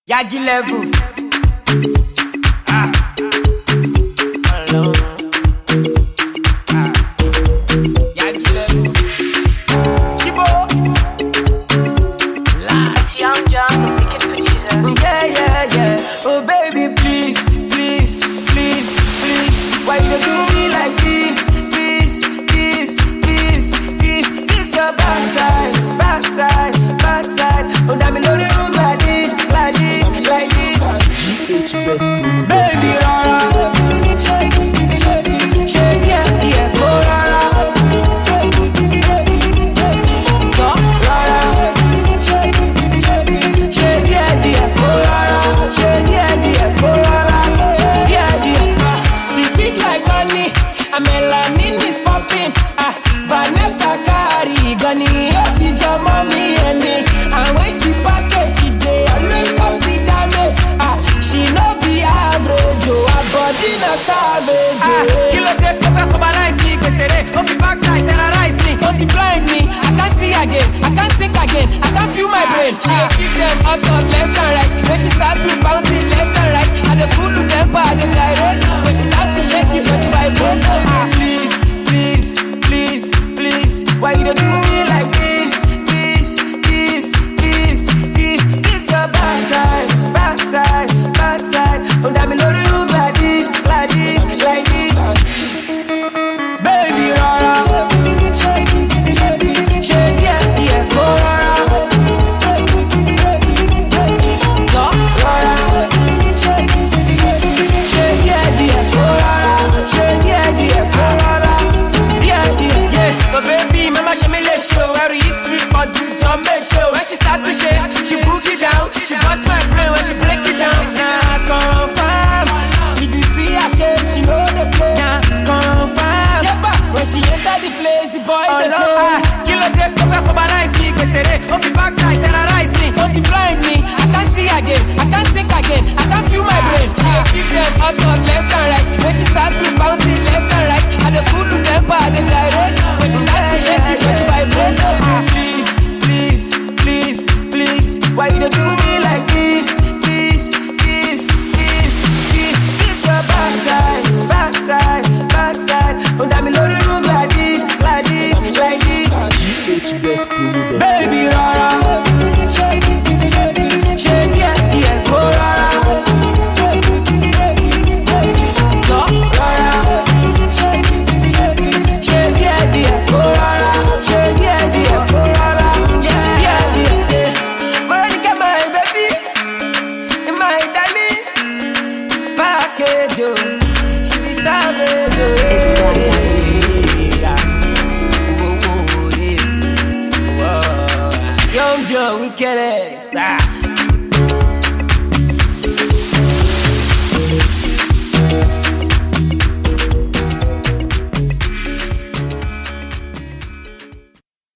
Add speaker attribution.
Speaker 1: Yagi level. Hello. Yagi level. Skibo.
Speaker 2: It's Young John, the wicked producer.
Speaker 1: Yeah. Oh baby, please. Why you do me like this? This your backside. Oh, damn, me know the room like this.
Speaker 3: GH Best Promo.
Speaker 1: Baby, shake it, yeah, go rara. Shake it, yeah, go rara. She's sweet like honey, a melanin is popping. Vanessa Kari, Gani, Ofi Mommy and me. And when she package, she dey always cause it damage. She no be average, her body not savage. Kilo de perfect cobalize me, Besere. Ofi backside terrorize me, multiplying me. I can't see again, I can't think again, I can't feel my brain. She keep them up left and right. When she start to bounce it left and right, and the cool temper, the direct. When she start to shake it, when she vibrate. Please, why you do me like this? This your backside. Oh, damn, me know the room like this. Baby, rara. Shake it, yeah, go rara. But baby, mama, she me let show. Every hip or do jump show. When she start to shake, she boogie down. She bust my brain when she break it down. Nah, confirm. If you see her shape, she know the play. Nah, confirm. Yeah, but when she enter the place, the boys they know. Kilo de perfect cobalize me, Besere. Off the backside, terrorize me, multiplying me. I can't see again, I can't think again, I can't feel my brain. She keep them up left and right. When she start to bounce it left and right, and the cool temper, the direct. When she start to shake it, when she vibrate. Please, why you do me like this? This your backside. Oh, damn, me know the room like this.
Speaker 3: GH Best Promo.
Speaker 1: Baby, rara. Shake it, yeah, go rara. Shake it, yeah, go rara. Monica, my baby, my darling, package, she be savage, Young Joe, we get it, stop.